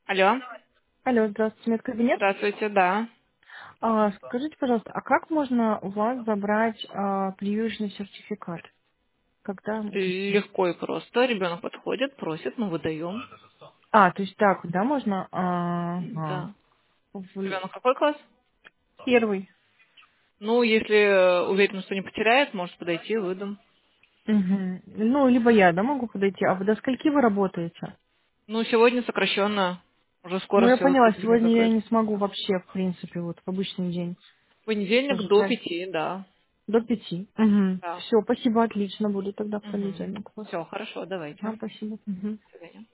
Алло. Алло, здравствуйте, медкабинет. Здравствуйте, да. Скажите, пожалуйста, а как можно у вас забрать прививочный сертификат? Когда идти? Легко и просто. Ребенок подходит, просит, мы выдаем. То есть так, да, можно? Ага. Да. В Ребенок какой класс? первый. Ну, если уверен, что не потеряет, может подойти, выдам. Мгм. Ну, либо я, да, могу подойти. А вы до скольки вы работаете? Ну, сегодня сокращенно. Уже Ну, скоро я все поняла, учреждения сегодня я закроют. не смогу вообще, в принципе, вот в обычный день. Понедельник Уже до жаль. 5, да. До 5. Угу. Да. Все, спасибо, отлично. Буду тогда в Угу. понедельник у вас. Все, хорошо, давайте. Спасибо. Мгм. До свидания.